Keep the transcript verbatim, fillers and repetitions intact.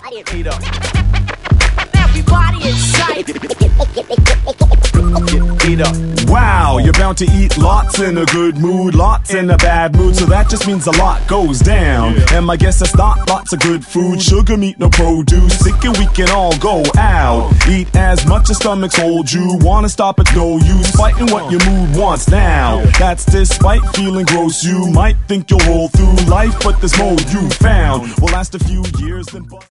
Heat up. Everybody inside. Heat up. Wow, you're bound to eat lots in a good mood, lots in a bad mood, so that just means a lot goes down. And my guess that's not lots of good food, sugar, meat, no produce, thinking we can all go out. Eat as much as stomachs hold you, wanna stop it's no use, fighting what your mood wants now. That's despite feeling gross, you might think you'll roll through life, but this mode you found will last a few years then